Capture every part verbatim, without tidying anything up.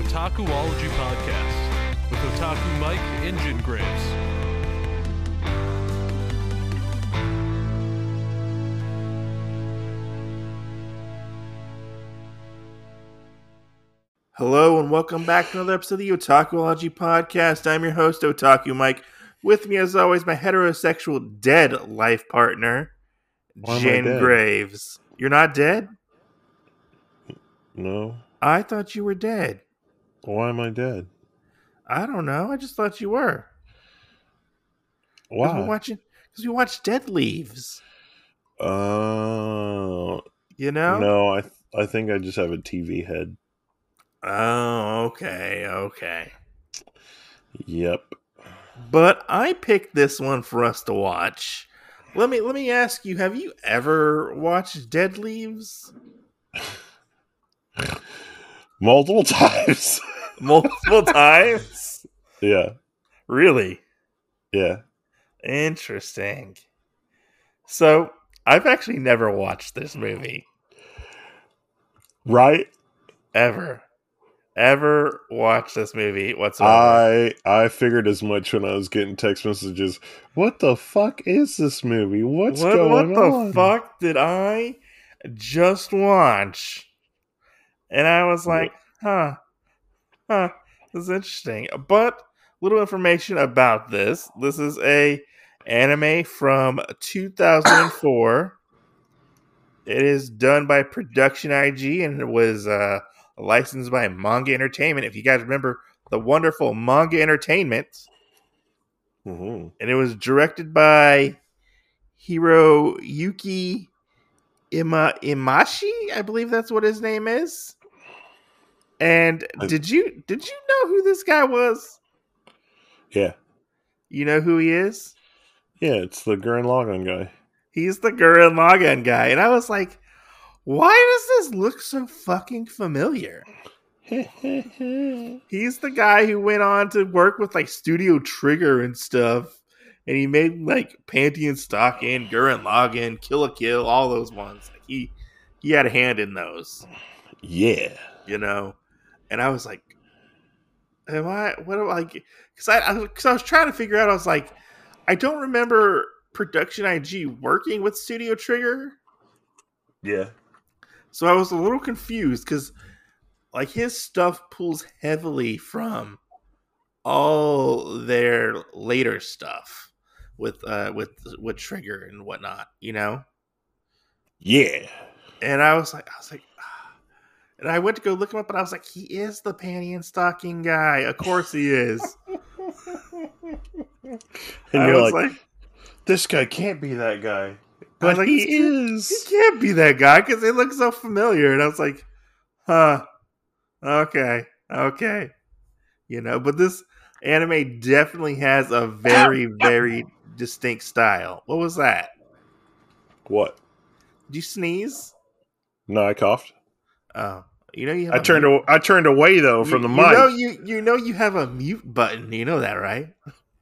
Otakuology Podcast with Otaku Mike Engine Graves. Hello and welcome back to another episode of the Otakuology Podcast. I'm your host, Otaku Mike. With me, as always, my heterosexual dead life partner, Why am I Jen dead? Graves. You're not dead? No. I thought you were dead. Why am I dead? I don't know. I just thought you were. Because Why? we watching. Because we watched Dead Leaves. Uh, You know? no, I th- I think I just have a T V head. Oh, okay, okay. Yep. But I picked this one for us to watch. Let me let me ask you: have you ever watched Dead Leaves? Multiple times. Multiple times? Yeah. Really? Yeah. Interesting. So, I've actually never watched this movie. Right? Ever. Ever watched this movie whatsoever. I I figured as much when I was getting text messages. What the fuck is this movie? What's what, going what the on? fuck did I just watch? And I was like, huh, huh, this is interesting. But little information about this. This is a anime from two thousand four. It is done by Production I G, and it was uh, licensed by Manga Entertainment. If you guys remember the wonderful Manga Entertainment, Mm-hmm. and it was directed by Hiroyuki Ima Imashi, I believe that's what his name is. And I- did you did you know who this guy was? Yeah. You know who he is? Yeah, it's the Gurren Lagann guy. He's the Gurren Lagann guy. And I was like, why does this look so fucking familiar? He's the guy who went on to work with like Studio Trigger and stuff. And he made like Panty and Stocking, Gurren Lagann, Kill a Kill, all those ones. Like he he had a hand in those, Yeah. you know. And I was like, am I what am I because I because I, I was trying to figure out, I was like, I don't remember Production I G working with Studio Trigger. Yeah. So I was a little confused because like his stuff pulls heavily from all their later stuff with uh with with Trigger and whatnot, you know. Yeah. And I was like, I was like, ah. And I went to go look him up, and I was like, he is the Panty and Stocking guy. Of course he is. And I you're was like, like, this guy can't be that guy. I was But like, he this kid- is. he can't be that guy because they look so familiar. And I was like, huh, okay, okay. You know, but this anime definitely has a very, very distinct style. What was that? What? Did you sneeze? No, I coughed. Oh, you know you have I a turned. mute- A, I turned away though from you, the you mic. know you you know you have a mute button. You know that, right?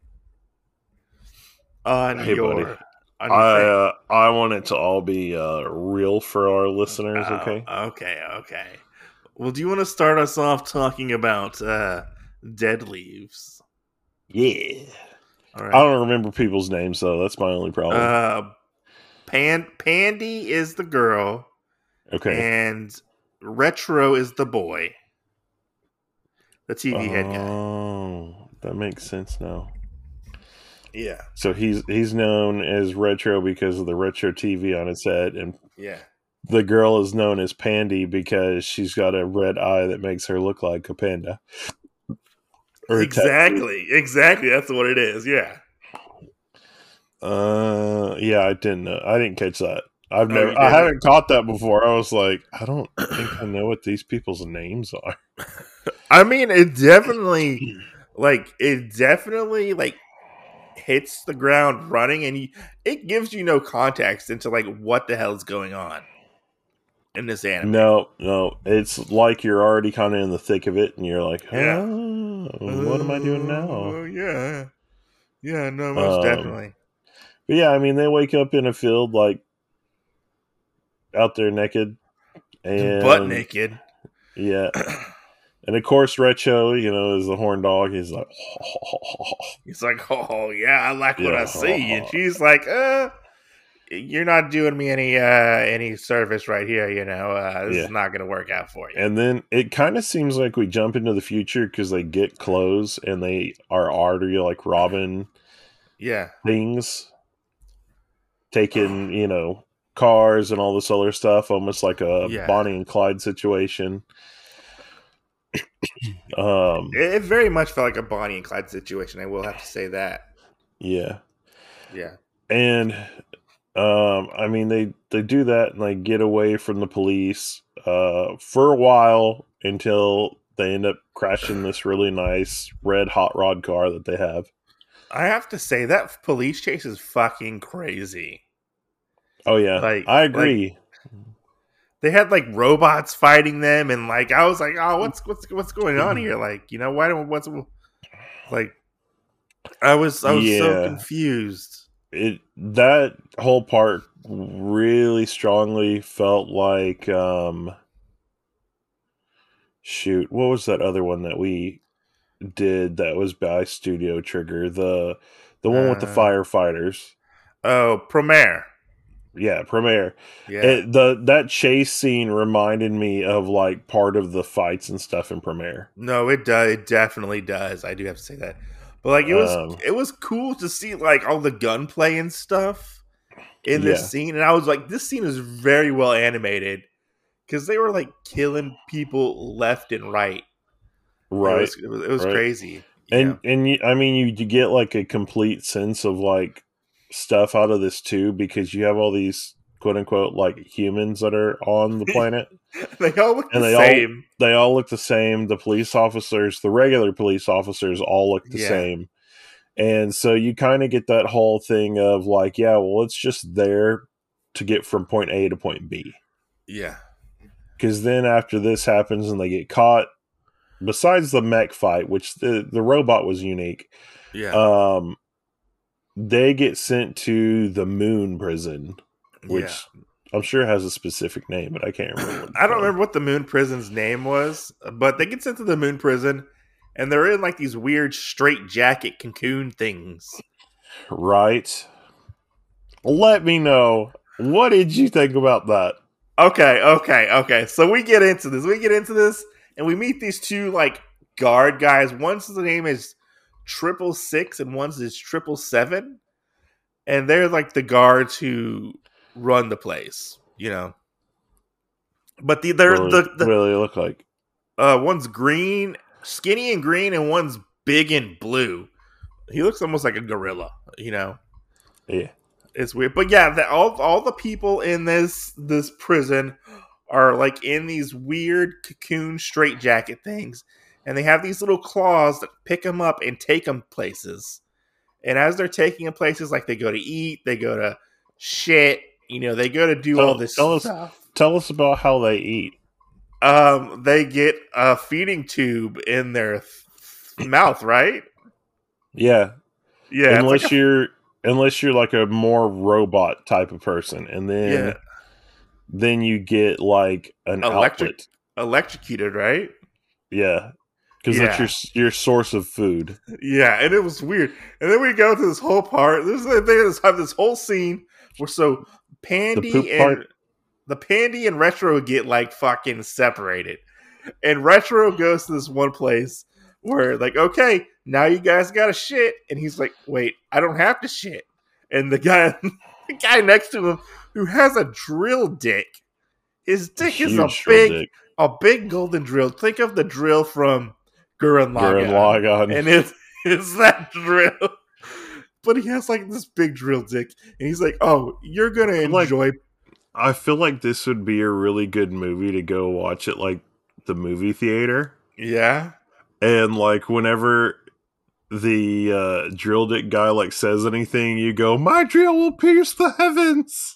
On Hey, your, buddy. on your I thing. uh, I want it to all be uh, real for our listeners. Oh, Okay. okay, okay. Well, do you want to start us off talking about uh, Dead Leaves? Yeah. All I right. don't remember people's names though. That's my only problem. Uh, Pan Pandy is the girl, okay. and Retro is the boy. The T V head guy. Oh, that makes sense now. Yeah, So he's he's known as Retro because of the retro T V on his head, and yeah. the girl is known as Pandy because she's got a red eye that makes her look like a panda. Or a Exactly, exactly. That's what it is. Yeah. Uh, yeah, I didn't know. I didn't catch that. I've Oh, never. you I didn't? haven't caught that before. I was like, I don't think I know what these people's names are. I mean, it definitely, like, it definitely, like, hits the ground running, and you, it gives you no context into, like, what the hell's going on in this anime. No, no, it's like you're already kind of in the thick of it, and you're like, Yeah. oh, what am I doing now? Oh, yeah. Yeah, no, most Um, definitely. But yeah, I mean, they wake up in a field, like out there naked, and Butt naked. yeah, And of course, Retro, you know, is the horn dog. He's like, he's like, oh yeah, I like what yeah, I see, and she's like, uh, you're not doing me any uh any service right here. You know, uh, this yeah. is not going to work out for you. And then it kind of seems like we jump into the future because they get clothes and they are already like robbing, yeah, things, taking you know cars and all this other stuff, almost like a yeah. Bonnie and Clyde situation. um, it, it very much felt like a Bonnie and Clyde situation. I will have to say that. Yeah, yeah, and um, I mean they they do that and they get away from the police uh, for a while until they end up crashing this really nice red hot rod car that they have. I have to say that police chase is fucking crazy. Oh yeah, like I agree. Like, they had like robots fighting them, and like I was like, "Oh, what's what's what's going on here?" Like, you know, why don't what's like? I was I was yeah. so confused. It that whole part really strongly felt like um, shoot, what was that other one that we did that was by Studio Trigger? The the one uh, with the firefighters. Oh, Promare. Yeah, Premiere. Yeah, it, the that chase scene reminded me of like part of the fights and stuff in Premiere. No, it does. It definitely does. I do have to say that. But like, it was um, it was cool to see like all the gunplay and stuff in this yeah. scene, and I was like, this scene is very well animated because they were like killing people left and right. Right, it was, it was, it was right. crazy. And yeah. and you, I mean, you, you get like a complete sense of like stuff out of this too, because you have all these quote unquote like humans that are on the planet. They all look and the they same. All, they all look the same. The police officers, the regular police officers, all look the yeah. same. And so you kind of get that whole thing of like, yeah, well, it's just there to get from point A to point B. Yeah. Because then after this happens and they get caught, besides the mech fight, which the, the robot was unique. Yeah. Um, they get sent to the moon prison, which yeah. I'm sure has a specific name, but I can't remember. I don't remember what the moon prison's name was, but they get sent to the moon prison, and they're in like these weird straight jacket cocoon things. Right. Let me know. What did you think about that? Okay, okay, okay. So we get into this. We get into this, and we meet these two like guard guys. One's the name is Triple Six, and one's is Triple Seven, and they're like the guards who run the place, you know. But the they're what the, the what do they look like? Uh, one's green, skinny and green, and one's big and blue. He looks almost like a gorilla, you know. Yeah, it's weird, but yeah, the, all all the people in this this prison are like in these weird cocoon straitjacket things. And they have these little claws that pick them up and take them places. And as they're taking them places, like they go to eat, they go to shit, you know, they go to do tell, all this tell stuff. Us, tell us about how they eat. Um, they get a feeding tube in their th- mouth, right? Yeah, yeah. Unless like a, you're unless you're like a more robot type of person, and then yeah. then you get like an Electric, outlet. electrocuted, right? Yeah. Because yeah. that's your your source of food. Yeah, and it was weird. And then we go to this whole part. This they just have this whole scene where so Pandy and part. the Pandy and Retro get like fucking separated, and Retro goes to this one place where like, okay, now you guys got to shit, and he's like, wait, I don't have to shit, and the guy the guy next to him who has a drill dick, his dick Huge is a big dick. a big golden drill. Think of the drill from Gurren Lagann. Gurren Lagann. And it's, it's that drill. But he has like this big drill dick. And he's like, oh, you're going to enjoy. Like, I feel like this would be a really good movie to go watch at like the movie theater. Yeah. And like whenever the uh, drill dick guy like says anything, you go, my drill will pierce the heavens.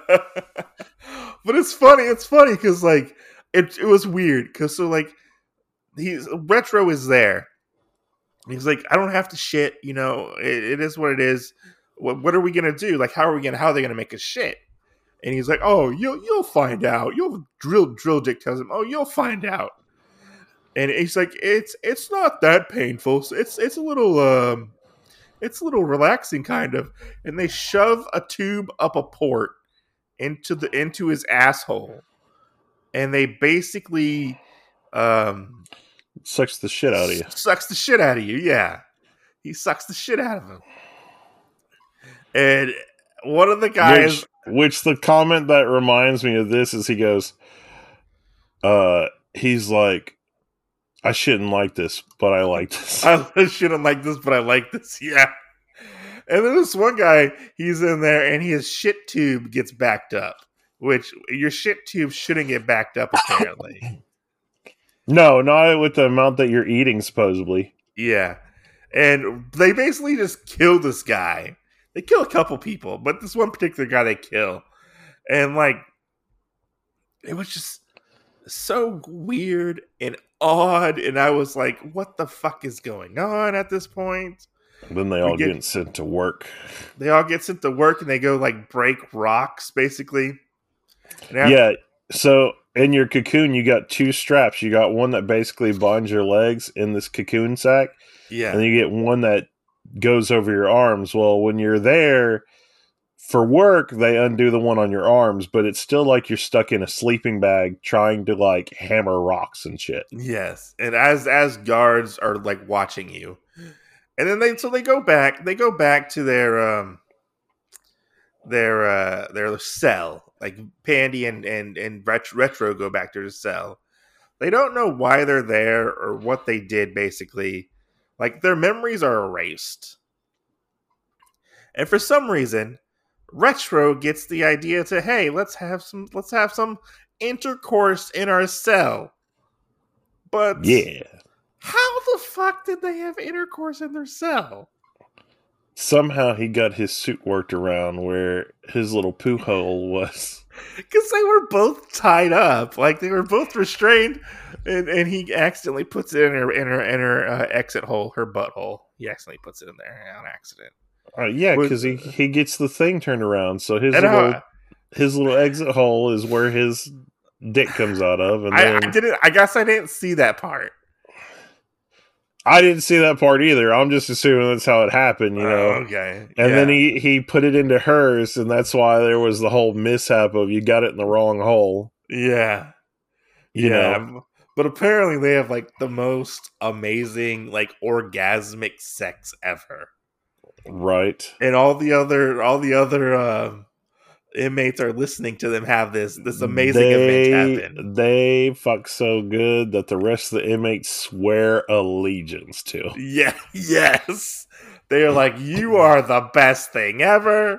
But it's funny. It's funny because like it, it was weird. Because so like, He's Retro is there. He's like, I don't have to shit. You know, it, it is what it is. What, what are we gonna do? Like, how are we gonna? How are they gonna make us shit? And he's like, oh, you'll you'll find out. You'll drill drill dick tells him, oh, you'll find out. And he's like, it's it's not that painful. It's it's a little um, it's a little relaxing, kind of. And they shove a tube up a port into the into his asshole, and they basically um Sucks the shit out of you. sucks the shit out of you. Yeah, he sucks the shit out of him. And one of the guys, Which, which the comment that reminds me of this is he goes, uh, he's like, I shouldn't like this, but I like this. I shouldn't like this, but I like this. Yeah. And then this one guy, he's in there, and his shit tube gets backed up. Which your shit tube shouldn't get backed up, apparently. No, not with the amount that you're eating, supposedly. Yeah. And they basically just kill this guy. They kill a couple people, but this one particular guy they kill. And, like, it was just so weird and odd. And I was like, what the fuck is going on at this point? Then they all get, get sent to work. They all get sent to work, and they go, like, break rocks, basically. After- yeah, so in your cocoon, you got two straps. You got one that basically binds your legs in this cocoon sack. Yeah. And you get one that goes over your arms. Well, when you're there for work, they undo the one on your arms, but it's still like you're stuck in a sleeping bag trying to, like, hammer rocks and shit. Yes. And as as guards are, like, watching you. And then they so they go back, they go back to their um their uh their cell. Like Pandy and and and Retro go back to their cell. They don't know why they're there or what they did, basically. Like, their memories are erased. And for some reason, Retro gets the idea to, hey, let's have some let's have some intercourse in our cell. But yeah. How the fuck did they have intercourse in their cell? Somehow he got his suit worked around where his little poo hole was. Because they were both tied up. Like, they were both restrained. And, and he accidentally puts it in her, in her, in her uh, exit hole, her butthole. He accidentally puts it in there on accident. Uh, yeah, because he, he gets the thing turned around. So his little, I, his little exit hole is where his dick comes out of. And I, then, I didn't. I guess I didn't see that part. I didn't see that part either. I'm just assuming that's how it happened, you know. Oh, okay. And yeah. then he, he put it into hers, and that's why there was the whole mishap of you got it in the wrong hole. Yeah. You yeah. know. But apparently they have, like, the most amazing, like, orgasmic sex ever. Right. And all the other all the other uh, inmates are listening to them have this this amazing they, event happen. They fuck so good that the rest of the inmates swear allegiance to. Yeah, yes. They are like, you are the best thing ever.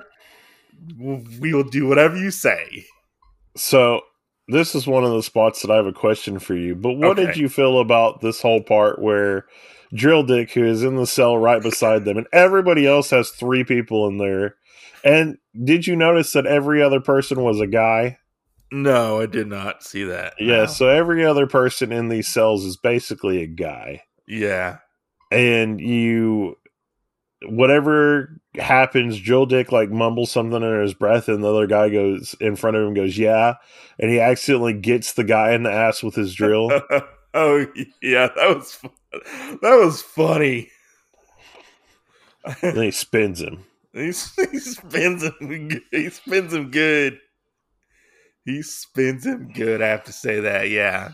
We will do whatever you say. So, this is one of the spots that I have a question for you. But what Okay. did you feel about this whole part where Drill Dick, who is in the cell right beside them, and everybody else has three people in there? And did you notice that every other person was a guy? No, I did not see that. Yeah, no. so every other person in these cells is basically a guy. Yeah. And you, whatever happens, Drill Dick like mumbles something under his breath, and the other guy goes in front of him, goes, yeah. And he accidentally gets the guy in the ass with his drill. Oh, yeah, that was fun. That was funny. And he spins him. He, he spins him. He spins him good. He spins him good. I have to say that. Yeah.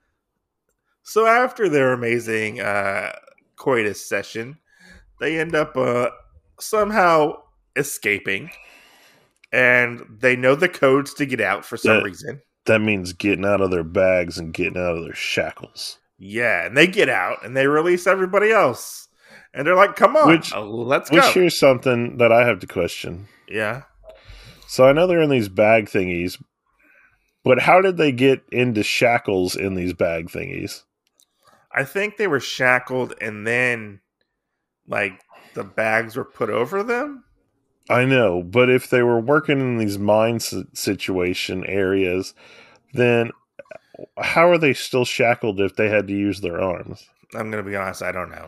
So after their amazing uh, coitus session, they end up uh, somehow escaping, and they know the codes to get out for some That- reason. That means getting out of their bags and getting out of their shackles. Yeah, and they get out and they release everybody else, and they're like, "Come on, Which- uh, let's Which go." here's something that I have to question. Yeah. So I know they're in these bag thingies, but how did they get into shackles in these bag thingies? I think they were shackled, and then, like, the bags were put over them. I know, but if they were working in these mine s- situation areas, then how are they still shackled if they had to use their arms? I'm gonna be honest, I don't know.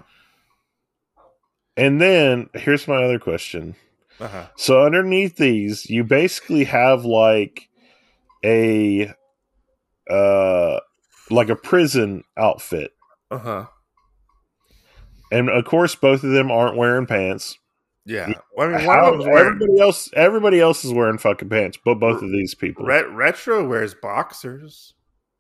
And then here's my other question. Uh-huh. So underneath these, you basically have like a uh like a prison outfit. Uh huh. And of course, both of them aren't wearing pants. Yeah. Well, I mean, one of How them's wearing everybody else everybody else is wearing fucking pants, but both r- of these people. Ret- Retro wears boxers.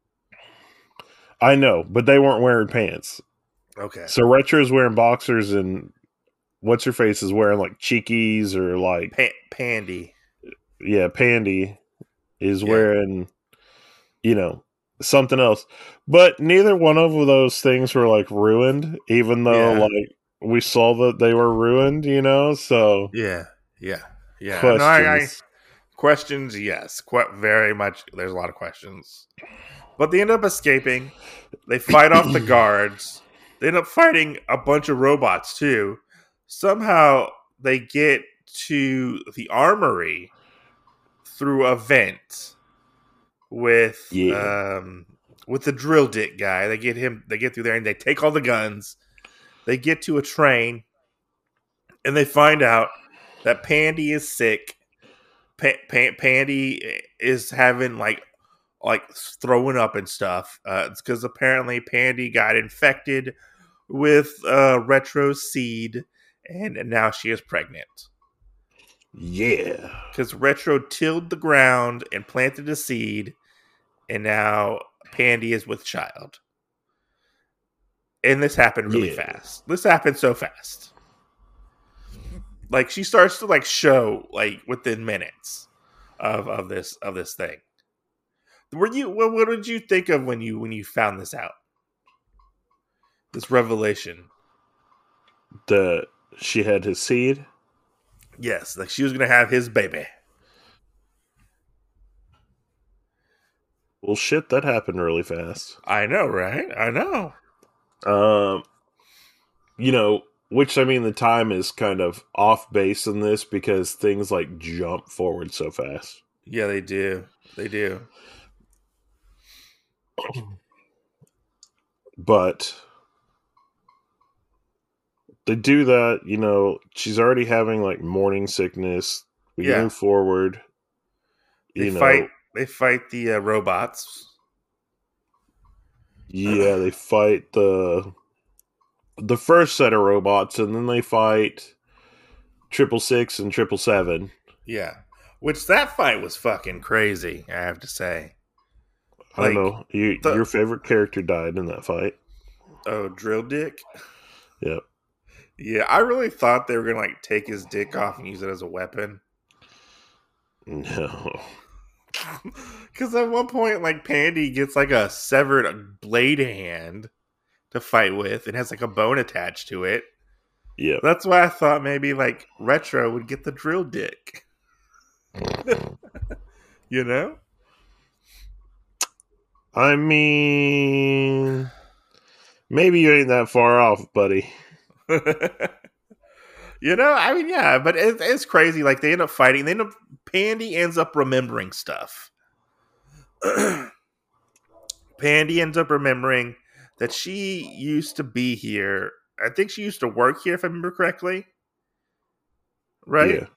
I know, but they weren't wearing pants. Okay. So Retro is wearing boxers, and what's her face is wearing like cheekies or like Pa- Pandy. yeah, Pandy is Yeah. wearing you know something else. But neither one of those things were like ruined, even though Yeah. like we saw that they were ruined. You know, so Yeah. Yeah. Yeah. No, I, I questions. questions. Yes, quite very much. There's a lot of questions, but they end up escaping. They fight off the guards. They end up fighting a bunch of robots too. Somehow they get to the armory through a vent with Yeah, um with the drill dick guy. They get him. They get through there and they take all the guns. They get to a train and they find out that Pandy is sick. Pa- pa- Pandy is having like like throwing up and stuff. Uh, it's because apparently Pandy got infected with uh, retro seed, and now she is pregnant. yeah, Because retro tilled the ground and planted a seed, and now Pandy is with child. And this happened really yeah. fast. This happened so fast. Like she starts to like show like within minutes of of this of this thing. Were you what, what did you think of when you when you found this out? This revelation. The she had his seed. Yes, like she was gonna have his baby. Well, shit, that happened really fast. I know, right? I know. Um, you know, which I mean, the time is kind of off base in this because things like jump forward so fast. Yeah, they do. They do. But they do that, you know, she's already having like morning sickness. We Yeah. move forward. They You know, fight. They fight the uh, robots. yeah, they fight the the first set of robots, and then they fight triple six and triple seven. Yeah, which that fight was fucking crazy. I have to say. I don't Like know. You, the your favorite character died in that fight. oh drill dick. Yep. Yeah, I really thought they were gonna like take his dick off and use it as a weapon. No. Because at one point, like Pandy gets like a severed blade hand to fight with, and has like a bone attached to it. Yep. That's why I thought maybe like Retro would get the drill dick. You know? I mean, maybe you ain't that far off, buddy. You know, I mean, yeah, but it, it's crazy. Like they end up fighting. They end up Pandy ends up remembering stuff. Pandy ends up remembering that she used to be here. I think she used to work here, if I remember correctly. Right? Yeah.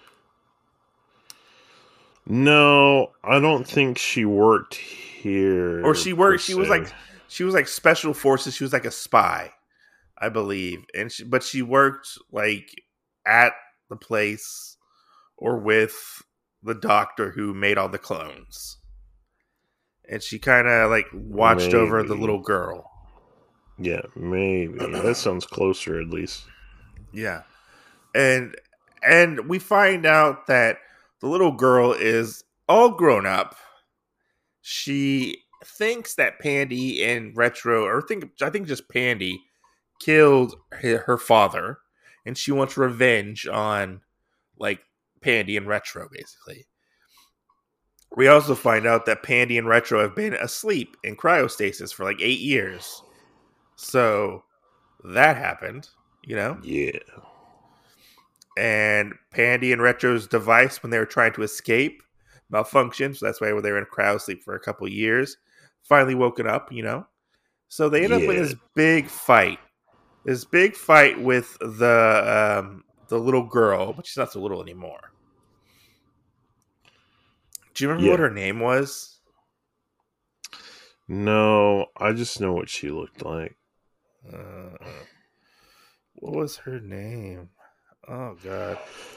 No, I don't think she worked here. Or she per worked. She was se. like she was like special forces. She was like a spy, I believe. And she, but she worked like at the place or with the doctor who made all the clones. And she kind of like watched over the Maybe. little girl. Yeah, maybe. That sounds closer, at least. Yeah. And and we find out that the little girl is all grown up. She thinks that Pandy and Retro, or think I think just Pandy, killed her, her father, and she wants revenge on like Pandy and Retro, basically. We also find out that Pandy and Retro have been asleep in cryostasis for like eight years. So that happened, you know? Yeah. And Pandy and Retro's device, when they were trying to escape, malfunctioned. So that's why they were in cryo sleep for a couple years. Finally woken up, you know? So they end up with Yeah. this big fight. This big fight with the um, the little girl, but she's not so little anymore. Do you remember Yeah. what her name was? No, I just know what she looked like. Uh, what was her name? Oh god.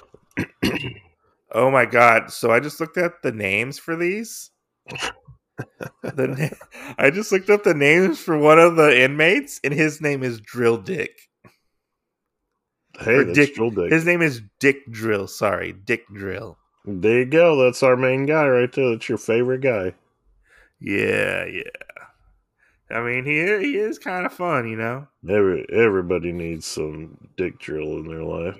Oh my god. So I just looked at the names for these. The na- I just looked up the names for one of the inmates, and his name is Drill Dick. Hey, Or that's Dick. Drill Dick. His name is Dick Drill. Sorry, Dick Drill. There you go. That's our main guy right there. That's your favorite guy. Yeah, yeah. I mean, he he is kind of fun, you know. Every everybody needs some dick drill in their life.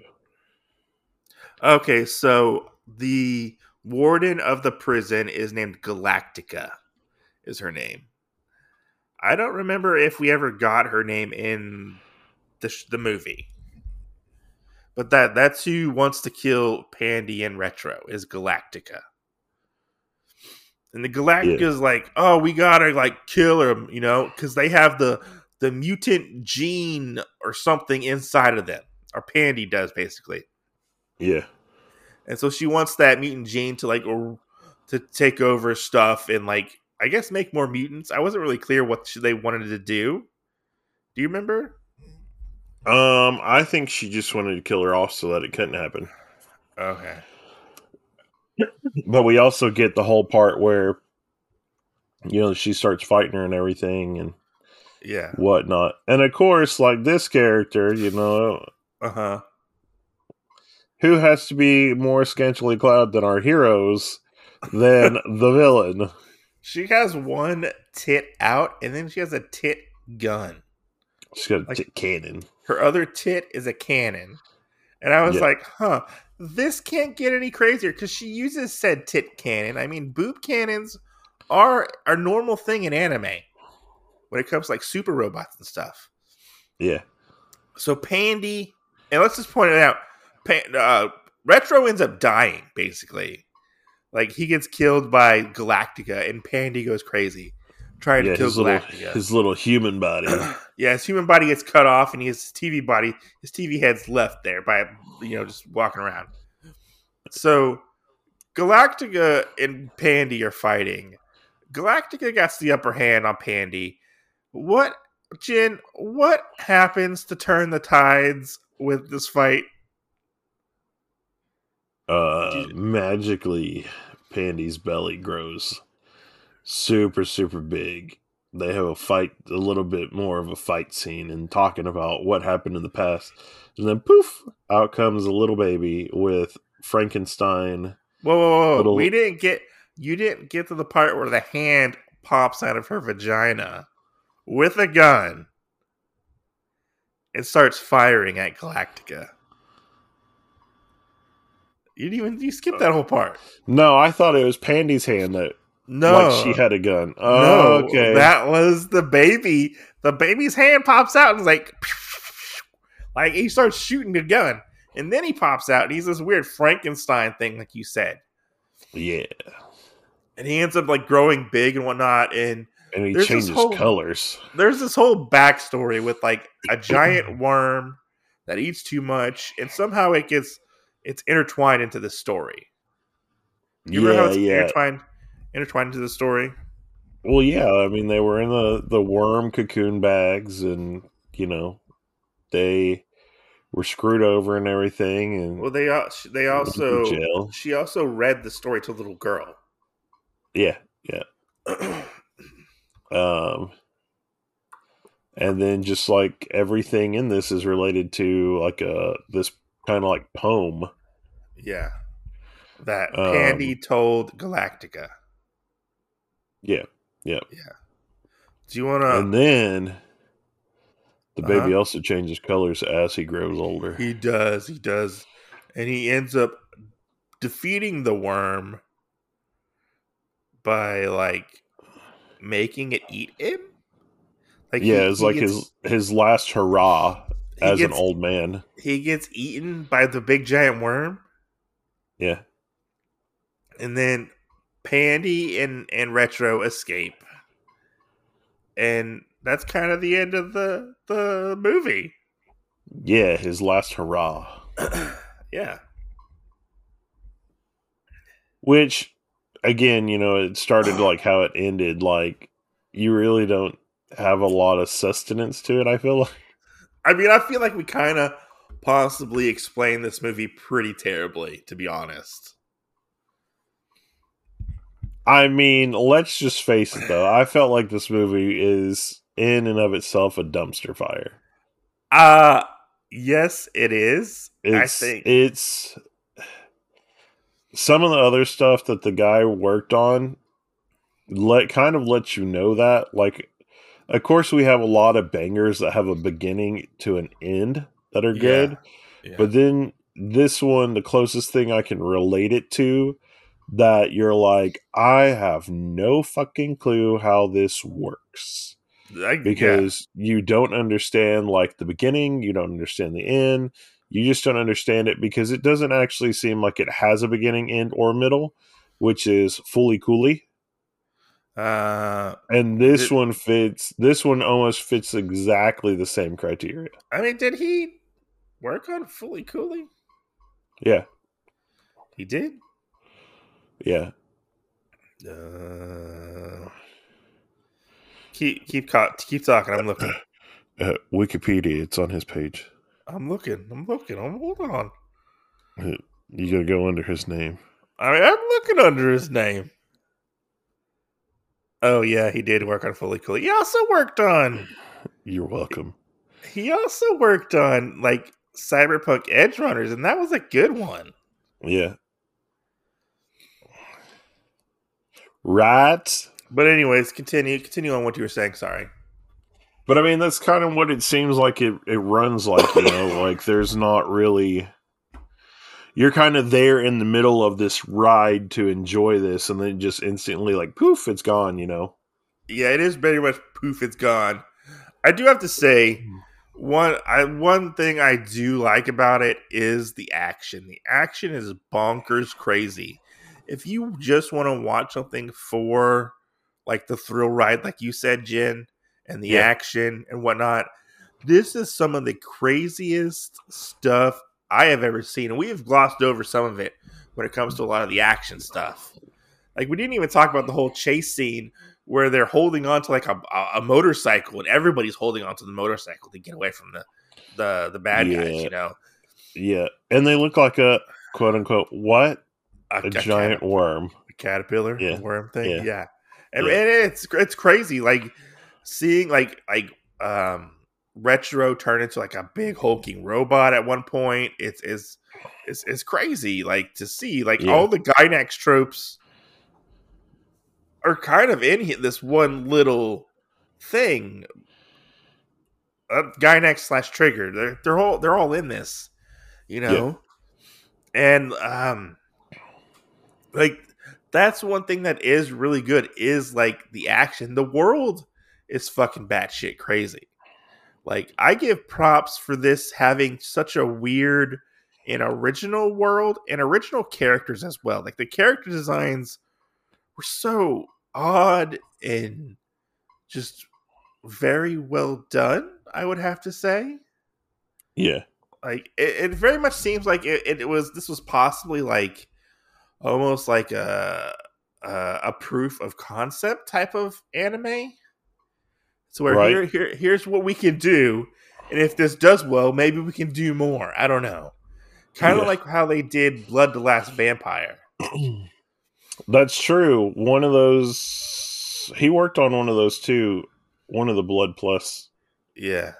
Okay, so the warden of the prison is named Galactica. Is her name? I don't remember if we ever got her name in the sh- the movie, but that that's who wants to kill Pandy and Retro is Galactica. And the Galactica Yeah. is like, oh, we gotta like kill him, you know, because they have the the mutant gene or something inside of them, or Pandy does basically. Yeah. And so she wants that mutant gene to like or, to take over stuff and like I guess make more mutants. I wasn't really clear what they wanted to do. Do you remember? Um, I think she just wanted to kill her off so that it couldn't happen. Okay. But we also get the whole part where, you know, she starts fighting her and everything and Yeah. whatnot. And of course, like this character, you know, Uh huh. who has to be more scantily clad than our heroes than the villain? She has one tit out, and then she has a tit gun. She's got a Like- tit cannon. Her other tit is a cannon. And I was Yeah. like, huh, this can't get any crazier because she uses said tit cannon. I mean, boob cannons are a normal thing in anime when it comes to like super robots and stuff. Yeah. So Pandy, and let's just point it out, Pan, uh, Retro ends up dying, basically. Like, he gets killed by Galactica, and Pandy goes crazy, trying Yeah, to kill his little, Galactica. his little human body. Yeah, his human body gets cut off, and he has his T V body, his T V head's left there by, you know, just walking around. So, Galactica and Pandy are fighting. Galactica gets the upper hand on Pandy. What, Jin, what happens to turn the tides with this fight? Uh, magically, Pandy's belly grows super, super big. They have a fight, a little bit more of a fight scene, and talking about what happened in the past. And then, poof, out comes a little baby with Frankenstein. Whoa, whoa, whoa! Little- We didn't get. You didn't get to the part where the hand pops out of her vagina with a gun and starts firing at Galactica. You didn't even. You skipped that whole part. No, I thought it was Pandy's hand that, No, like, she had a gun. Oh, no, okay. that was the baby. The baby's hand pops out and is like, like he starts shooting the gun, and then he pops out and he's this weird Frankenstein thing, like you said. Yeah. And he ends up like growing big and whatnot. And And he There's this changes whole- colors. there's this whole backstory with like a giant worm that eats too much, and somehow it gets it's intertwined into the story. You remember how Yeah, it's yeah. intertwined intertwined into the story? Well, yeah. I mean, they were in the, the worm cocoon bags, and, you know, they were screwed over and everything. And Well, they al- they also jail. she also read the story to a little girl. Yeah, yeah. Um, and then just like everything in this is related to like a this kind of like poem. Yeah, that Um, Pandy told Galactica. Yeah, yeah. Do you want to? And then the baby Uh-huh. also changes colors as he grows older. He does. He does, and he ends up defeating the worm by like making it eat him. Like yeah, he- it's he like gets- his his last hurrah he as an gets- old man. He gets eaten by the big giant worm, Yeah, and then Pandy and and Retro escape, and that's kind of the end of the the movie. yeah, his last hurrah. Yeah, Which, again, you know, it started like how it ended. Like, you really don't have a lot of sustenance to it, I feel like. I mean, I feel like we kind of possibly explained this movie pretty terribly, to be honest. I mean, let's just face it, though. I felt like this movie is, in and of itself, a dumpster fire. Uh, yes, it is. It's, I think. It's... Some of the other stuff that the guy worked on let kind of lets you know that. Like, of course, we have a lot of bangers that have a beginning to an end that are good. Yeah. Yeah. But then this one, the closest thing I can relate it to, that you're like, I have no fucking clue how this works. I, Because yeah. you don't understand, like, the beginning, you don't understand the end, you just don't understand it because it doesn't actually seem like it has a beginning, end, or middle, which is fully coolly. Uh, and this did, one fits, this one almost fits exactly the same criteria. I mean, did he work on Fully Cooley? Yeah. He did? Yeah. Uh, keep keep keep talking. I'm looking. Uh, Wikipedia. It's on his page. I'm looking. I'm looking. I'm hold on. You gotta go under his name. I mean, I'm looking under his name. Oh yeah, he did work on Fully Cooley. He also worked on. You're welcome. He also worked on like Cyberpunk Edge Runners, and that was a good one. Yeah. Right. But anyways, continue continue on what you were saying. Sorry. But I mean, that's kind of what it seems like it, it runs like, you know, like there's not really, you're kind of there in the middle of this ride to enjoy this, and then just instantly like, poof, it's gone, you know? Yeah, it is very much poof, it's gone. I do have to say, one I one thing I do like about it is the action. The action is bonkers crazy. If you just want to watch something for like the thrill ride, like you said, Jen, and the Yeah. action and whatnot, this is some of the craziest stuff I have ever seen. And we have glossed over some of it when it comes to a lot of the action stuff. Like, we didn't even talk about the whole chase scene where they're holding on to like a, a motorcycle, and everybody's holding onto the motorcycle to get away from the the, the bad Yeah. guys, you know? Yeah. And they look like a quote unquote what? A, A, a giant caterp- worm. a caterpillar, Yeah. worm thing. Yeah. Yeah. And, Yeah. and it's it's crazy. Like seeing like like um Retro turn into like a big hulking robot at one point. It's it's it's, it's crazy. Like to see like Yeah. all the Gynax tropes are kind of in here, this one little thing. Uh, Gynax slash Trigger. They're they're all they're all in this, you know. Yeah. And um, like that's one thing that is really good is like the action. The world is fucking batshit crazy. Like I give props for this having such a weird and original world and original characters as well. Like the character designs were so odd and just very well done, I would have to say. Yeah. Like it, it very much seems like it, it was this was possibly like almost like a a, a proof of concept type of anime. So where Right. here here here's what we can do, and if this does well, maybe we can do more. I don't know. Kind of Yeah. like how they did Blood the Last Vampire. That's true. One of those, he worked on one of those too. One of the Blood Plus. Yeah.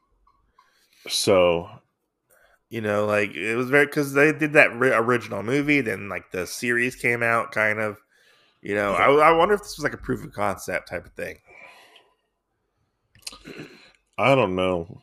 So, You know, like it was very because they did that ri- original movie, then like the series came out, kind of. You know, I, I wonder if this was like a proof of concept type of thing. I don't know.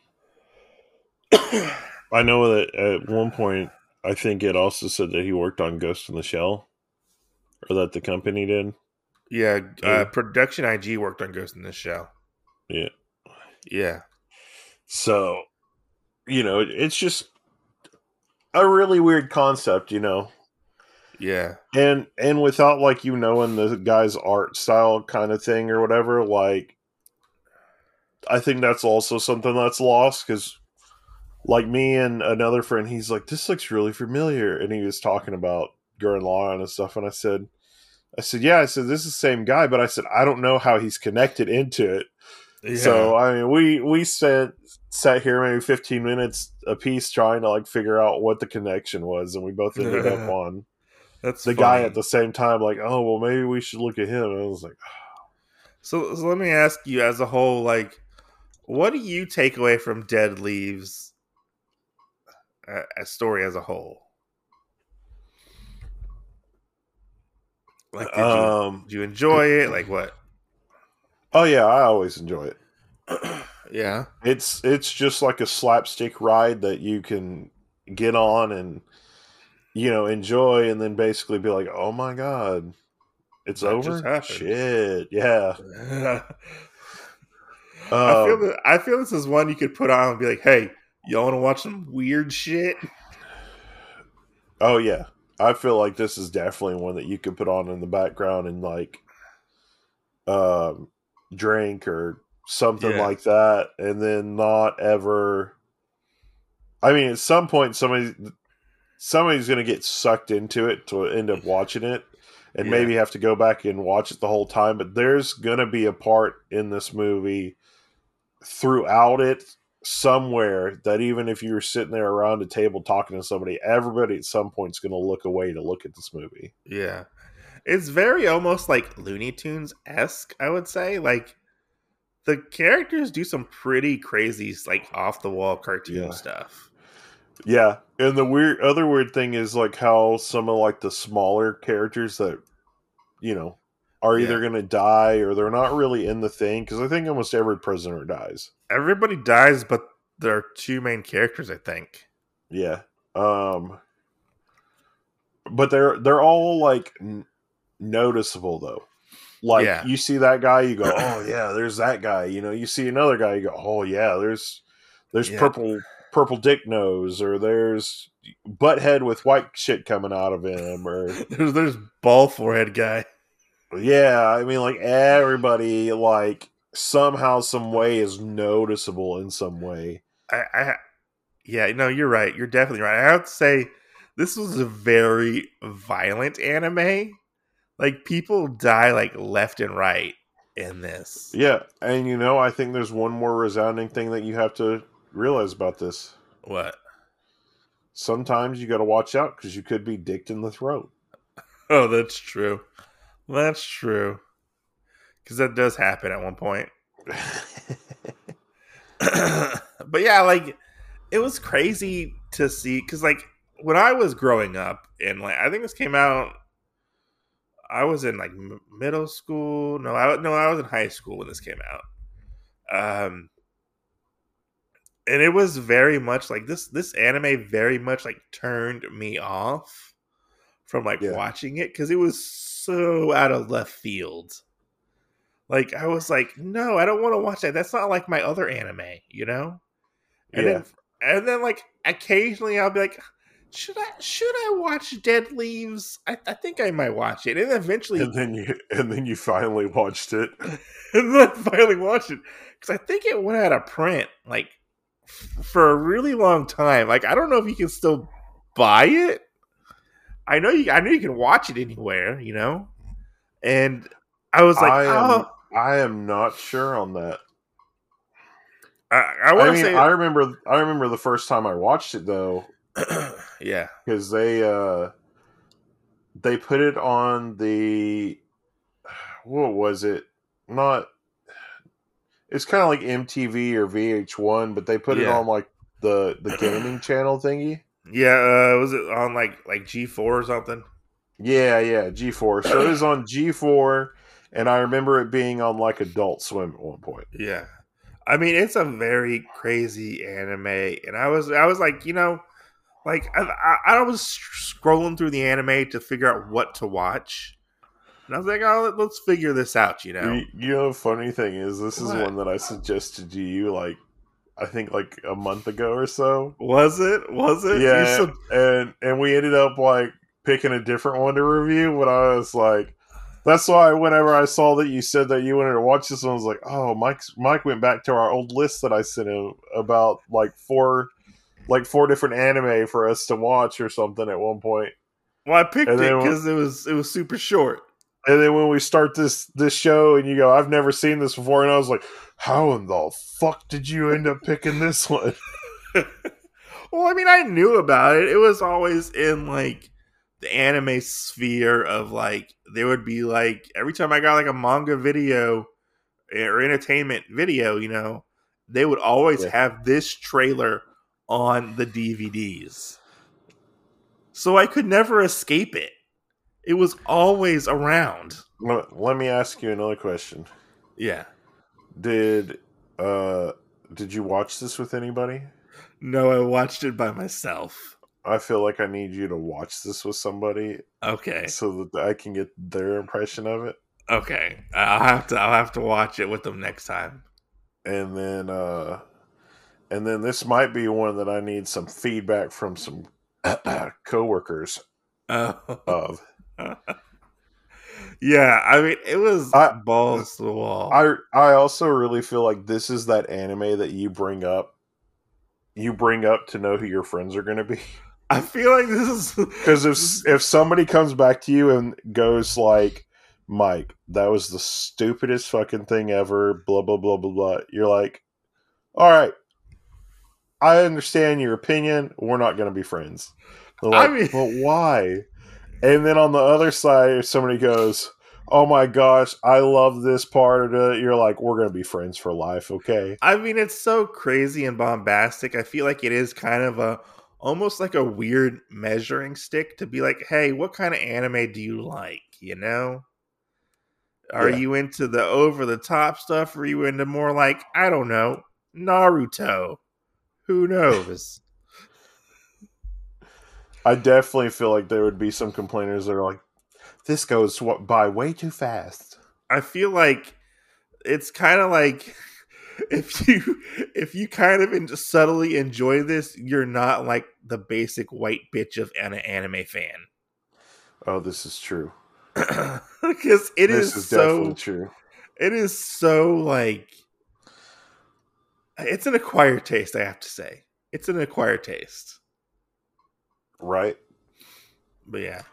I know that at one point, I think it also said that he worked on Ghost in the Shell, or that the company did. Yeah, uh, Yeah. Production I G worked on Ghost in the Shell. Yeah. Yeah, So, you know, it, it's just a really weird concept, you know. yeah, And and without like you knowing the guy's art style kind of thing or whatever, like I think that's also something that's lost because like me and another friend, he's like, this looks really familiar, and he was talking about Gurren Lagann and stuff, and I said, I said, yeah, I said this is the same guy, but I said I don't know how he's connected into it Yeah. So I mean, we we spent sat here maybe fifteen minutes a piece trying to like figure out what the connection was, and we both ended up on That's the funny. guy at the same time. Like, oh well, maybe we should look at him. And I was like, So, so let me ask you, as a whole, like, what do you take away from Dead Leaves, uh, a story as a whole? Like, did you um, did you enjoy it? Like, what? oh yeah, I always enjoy it. Yeah, It's it's just like a slapstick ride that you can get on and you know enjoy, and then basically be like, oh my god, it's that just over. happened. Shit, yeah. I feel Um, that I feel this is one you could put on and be like, "Hey, y'all want to watch some weird shit?" oh yeah, I feel like this is definitely one that you could put on in the background and like um drink or something Yeah, like that, and then not ever. I mean, at some point, somebody somebody's going to get sucked into it to end up watching it, and yeah, maybe have to go back and watch it the whole time. But there's going to be a part in this movie throughout it somewhere that even if you were sitting there around a table talking to somebody, everybody at some point is going to look away to look at this movie. yeah. It's very almost like Looney Tunes esque. I would say, like, the characters do some pretty crazy, like, off the wall cartoon Yeah. stuff. Yeah, and the weird other weird thing is like how some of like the smaller characters that you know are Yeah. either going to die or they're not really in the thing, because I think almost every prisoner dies. Everybody dies, but there are two main characters, I think. Yeah, um, but they're they're all like n- noticeable though. Like Yeah. you see that guy, you go, oh yeah, there's that guy. You know, you see another guy, you go, oh yeah, there's there's Yeah. purple purple dick nose, or there's butthead with white shit coming out of him, or There's there's ball forehead guy. yeah, I mean, like everybody, like somehow, some way is noticeable in some way. I, I yeah, no, you're right. You're definitely right. I have to say, this was a very violent anime. Like, people die like left and right in this. Yeah, and you know, I think there's one more resounding thing that you have to realize about this. What? Sometimes you got to watch out because you could be dicked in the throat. Oh, that's true. That's true. Because that does happen at one point. But yeah, like, it was crazy to see. Because, like, when I was growing up, and like, I think this came out, I was in like m- middle school. No, I no, I was in high school when this came out. Um, and it was very much like this. This anime very much like turned me off from like Yeah. watching it because it was so out of left field. Like, I was like, no, I don't want to watch that. That's not like my other anime, you know? And Yeah. then and then like occasionally I'll be like, should I should I watch Dead Leaves? I, I think I might watch it. And then eventually And then you and then you finally watched it. and then finally watched it. Because I think it went out of print like f- for a really long time. Like, I don't know if you can still buy it. I know you I know you can watch it anywhere, you know? And I was like, I am oh, I am not sure on that. I, I I want to mean, say, I remember I remember the first time I watched it though, yeah, because they uh they put it on the what was it? Not it's kind of like M T V or V H one, but they put it Yeah. on like the the gaming channel thingy. yeah. Uh, was it on like like G four or something? Yeah, yeah, G four. So it was on G four, and I remember it being on like Adult Swim at one point. Yeah, I mean, it's a very crazy anime, and I was I was like, you know, like I I, I was scrolling through the anime to figure out what to watch, and I was like, oh, let's figure this out, you know? You, you know, the funny thing is, this is What? one that I suggested to you, like I think like a month ago or so. Was it? Was it? Yeah, You're so- and and we ended up like picking a different one to review. But I was like, that's why whenever I saw that you said that you wanted to watch this one, I was like, oh, Mike's Mike went back to our old list that I sent him about like four, like four different anime for us to watch or something at one point. well, I picked And it then- because it was it was super short. And then when we start this this show, and you go, "I've never seen this before," and I was like, "How in the fuck did you end up picking this one?" Well, I mean, I knew about it. It was always in like the anime sphere of like there would be like every time I got like a manga video or entertainment video, you know, they would always Yeah. have this trailer on the D V Ds. So I could never escape it. It was always around. Let, let me ask you another question. Yeah. Did uh did you watch this with anybody? No, I watched it by myself. I feel like I need you to watch this with somebody Okay. so that I can get their impression of it. Okay. I'll have to I'll have to watch it with them next time. And then uh and then this might be one that I need some feedback from some coworkers Oh. of. Yeah, I mean it was I- balls to the wall. I I also really feel like this is that anime that you bring up you bring up to know who your friends are going to be. I feel like this is Because if if somebody comes back to you and goes like, "Mike, that was the stupidest fucking thing ever," blah blah blah blah blah, you're like, "All right, I understand your opinion. We're not going to be friends." They're like, I mean- "But why?" And then on the other side, if somebody goes, "Oh my gosh, I love this part of it," you're like, "We're going to be friends for life, okay?" I mean, it's so crazy and bombastic. I feel like it is kind of a almost like a weird measuring stick to be like, hey, what kind of anime do you like? You know? Are Yeah. you into the over the top stuff? Or are you into more like, I don't know, Naruto? Who knows? I definitely feel like there would be some complainers that are like, "This goes by way too fast." I feel like it's kind of like if you if you kind of en- subtly enjoy this, you're not like the basic white bitch of an anime fan. Oh, this is true. Because it this is, is so definitely true. it is so like it's an acquired taste, I have to say. It's an acquired taste. Right? But yeah.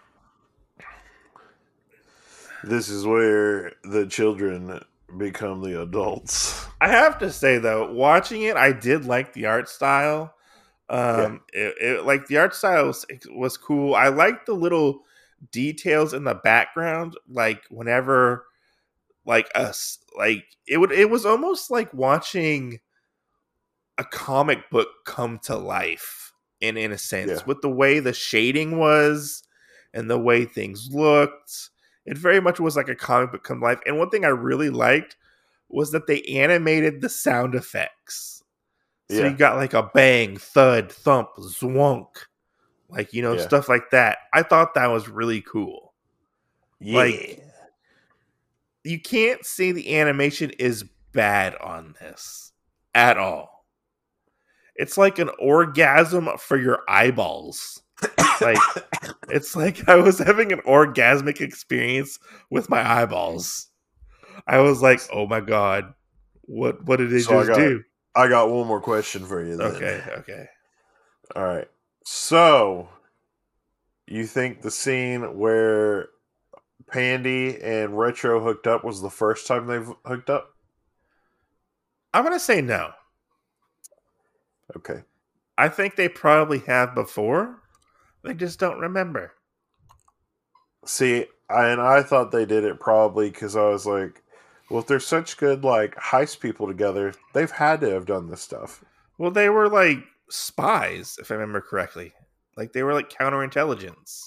This is where the children become the adults. I have to say though, watching it, I did like the art style. Um, it, it, like the art style was, was cool. I liked the little details in the background, like whenever, like us, like it would. It was almost like watching a comic book come to life, in in a sense, Yeah. with the way the shading was and the way things looked. It very much was like a comic book come to life. And one thing I really liked was that they animated the sound effects. So Yeah. you got like a bang, thud, thump, zwonk, like, you know, Yeah. stuff like that. I thought that was really cool. Yeah. Like, you can't say the animation is bad on this at all. It's like an orgasm for your eyeballs. Like, it's like I was having an orgasmic experience with my eyeballs. I was like, oh my God, what, what did they So I just got- do? I got one more question for you then. Okay, okay. All right. So, you think the scene where Pandy and Retro hooked up was the first time they've hooked up? I'm going to say no. Okay. I think they probably have before. They just don't remember. See, I, and I thought they did it probably because I was like, well, if they're such good, like, heist people together, they've had to have done this stuff. Well, they were like spies, if I remember correctly. Like they were like counterintelligence.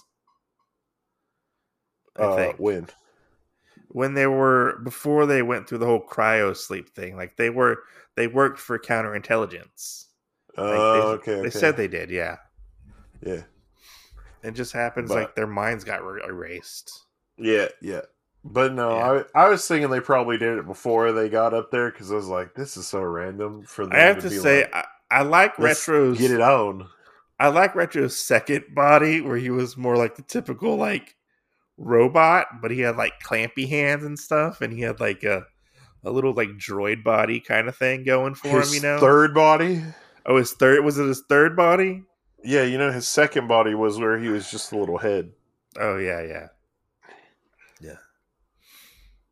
I Uh, think when? when they were before they went through the whole cryo sleep thing, like they were they worked for counterintelligence. Oh, Like, they, okay, okay. They said they did, yeah. Yeah. It just happens But- like their minds got re- erased. Yeah, yeah. But no, Yeah. I I was thinking they probably did it before they got up there because I was like, this is so random for them I have to to be say, like, I, I like "Let's Retro's. get it on. I like Retro's second body, where he was more like the typical like robot, but he had like clampy hands and stuff, and he had like a a little like droid body kind of thing going for His him. You know, third body. oh, his third was it his third body? Yeah, you know, his second body was where he was just a little head. Oh yeah, yeah, yeah.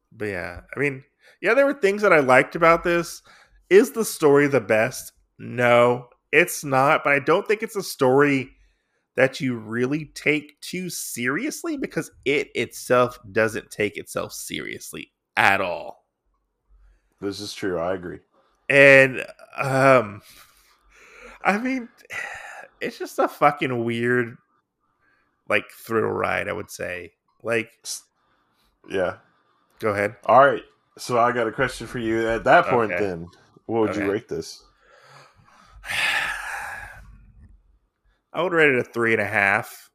But yeah, I mean, yeah, there were things that I liked about this. Is the story the best? No, it's not. But I don't think it's a story that you really take too seriously because it itself doesn't take itself seriously at all. This is true. I agree. And um I mean, it's just a fucking weird like thrill ride, I would say. Like, Yeah. go ahead. All right. So I got a question for you. At that point, Okay. then, what would Okay. you rate this? I would rate it a three and a half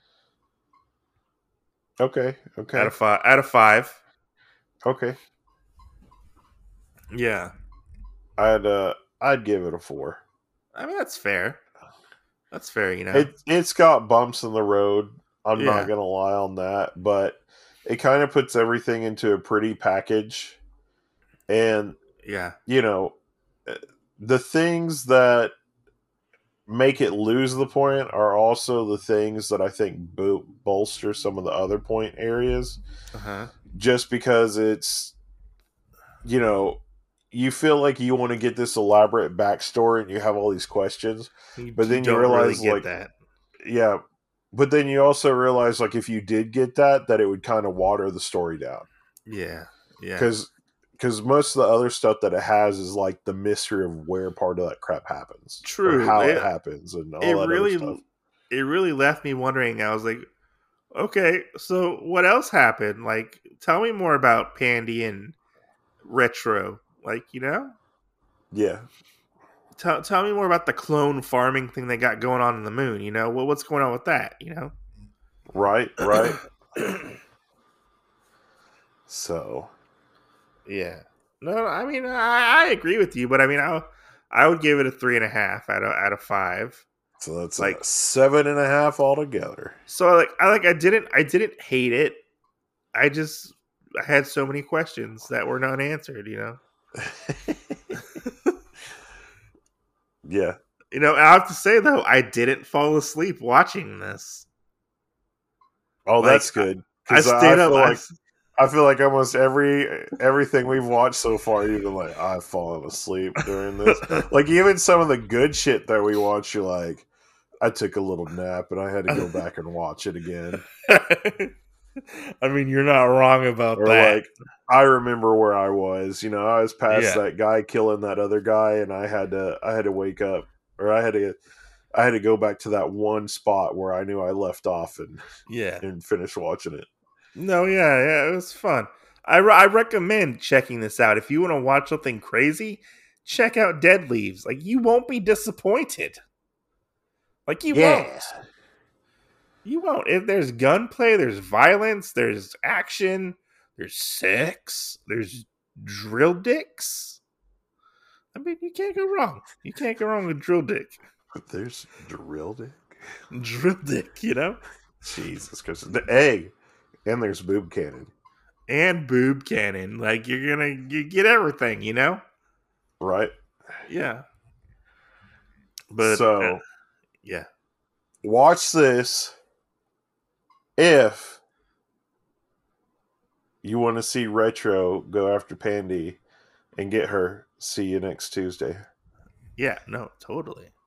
Okay. Okay. out of five. Out of five. Okay. Yeah. I'd uh I'd give it a four. I mean, that's fair. That's fair, you know. It it's got bumps in the road. I'm Yeah. not gonna lie on that, but it kind of puts everything into a pretty package. And Yeah. you know, the things that make it lose the point are also the things that I think bo- bolster some of the other point areas. Uh-huh. Just because it's, you know, you feel like you want to get this elaborate backstory and you have all these questions, You, but you then you don't realize, really get like, that. yeah, but then you also realize, like, if you did get that, that it would kind of water the story down. Yeah. Yeah. Because because most of the other stuff that it has is like the mystery of where part of that crap happens, True. or how it, It- happens, and all It that really other stuff. it really left me wondering. I was like, okay, so what else happened? Like, tell me more about Pandy and Retro. Like, you know? Yeah, Tell tell me more about the clone farming thing they got going on in the moon. You know what what's going on with that? You know, right, right. So, yeah. No, I mean I, I agree with you, but I mean I I would give it a three and a half out of out of five. so that's Like, a seven and a half altogether. so like I like I didn't I didn't hate it. I just I had so many questions that were not answered. You know. Yeah. You know, I have to say though, I didn't fall asleep watching this. Oh, Like, that's good. I Because I, stayed I up. feel I, like I feel like almost every everything we've watched so far, you've been like, I've fallen asleep during this. Like even some of the good shit that we watch, you're like, I took a little nap and I had to go back and watch it again. I mean, you're not wrong about Or that. like, I remember where I was. You know, I was past Yeah. that guy killing that other guy, and I had to I had to wake up, or I had to I had to go back to that one spot where I knew I left off and Yeah. and finish watching it. No, yeah, yeah, it was fun. I, re- I recommend checking this out. If you want to watch something crazy, check out Dead Leaves. Like, you won't be disappointed. Like, you Yeah. won't. You won't. If there's gunplay, there's violence, there's action, there's sex, there's drill dicks. I mean, you can't go wrong. You can't go wrong with drill dick. But there's drill dick. Drill dick, you know? Jesus Christ. The egg. And there's boob cannon. And boob cannon. Like, you're gonna you get everything, you know? Right? Yeah. But, so, uh, yeah. watch this if you want to see Retro go after Pandy and get her. See you next Tuesday. Yeah, no, totally.